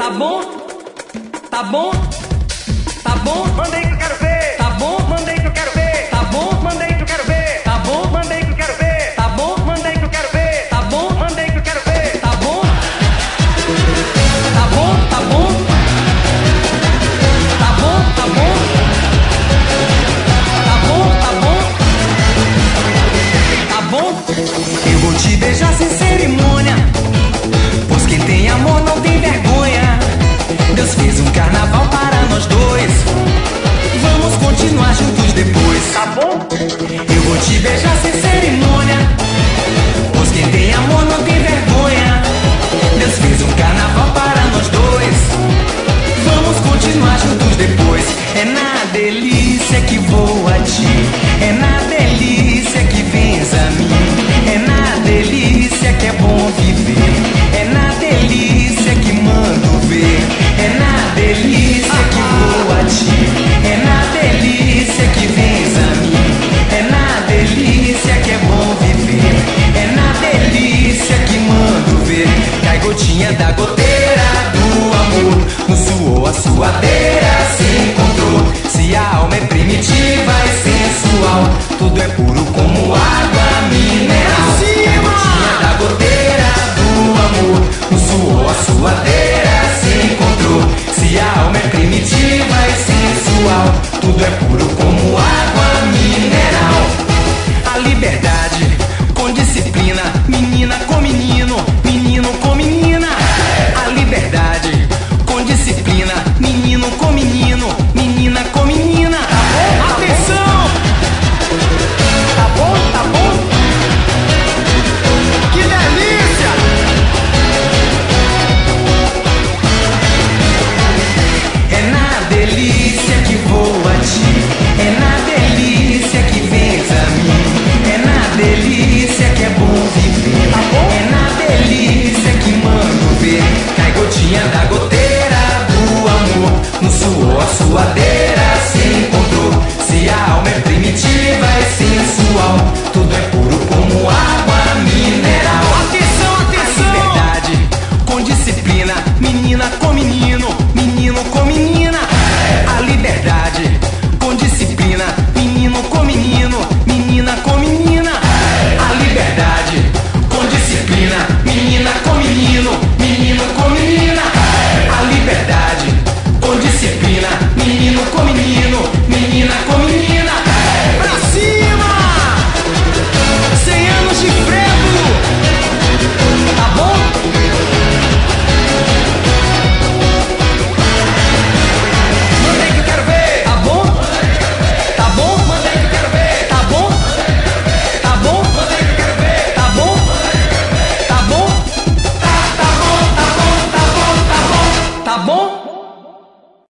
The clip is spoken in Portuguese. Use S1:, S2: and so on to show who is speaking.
S1: Tá bom? Tá bom? Tá bom?
S2: Mandei que eu quero ver.
S1: Tá bom?
S2: Mandei que eu quero ver.
S1: Tá bom?
S2: Mandei que eu quero ver.
S1: Tá bom?
S2: Mandei que eu quero ver.
S1: Tá bom?
S2: Mandei que eu quero ver.
S1: Tá bom?
S2: Mandei que eu quero ver.
S1: Tá bom? Tá bom? Tá bom? Tá bom? Tá bom? Tá bom? Tá bom? Tá bom?
S3: Eu vou te beijar sem cerimônia, pois quem tem amor não tem vergonha. Deus fez um carnaval para nós dois, vamos continuar juntos depois.
S2: Tá bom?
S3: Eu vou te beijar sem cerimônia, pois quem tem amor não tem vergonha. Deus fez um carnaval para nós dois, vamos continuar juntos depois. É na delícia que vou a ti, é na delícia que vens a mim, é na delícia que é bom viver, é na delícia que mando ver, é na delícia que vou a ti, é na delícia que vens a mim, é na delícia que é bom viver, é na delícia que mando ver. Cai gotinha da goteira do amor, no suor a suadeira se encontrou. Se a alma é primitiva e sensual, tudo é puro como água mineral. Cai gotinha da goteira do amor, no suor a suadeira se encontrou. Se a alma é primitiva e sensual, tudo é puro